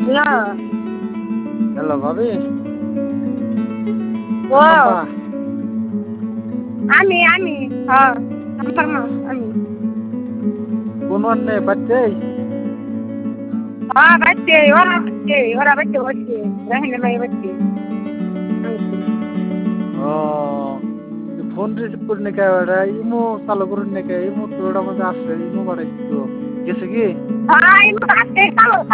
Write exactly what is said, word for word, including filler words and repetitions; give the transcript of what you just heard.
না হ্যালো ভাবি ও শম্পা আমি আমি হ্যাঁ আমার মা আমি কোন অন্যে বাচ্চাই হ্যাঁ বাচ্চে ওরা বাচ্চে ওরা বাচ্চে বসছে রাহিনা মাই বাচ্চে ও ফোন রিসিভ করে নাকি ওরা ইমো চালু করে নাকি ইমো তো ওটা মধ্যে আছে ইমো বাড়াইছি তো গেছে কি হ্যাঁ এই মাসে কালো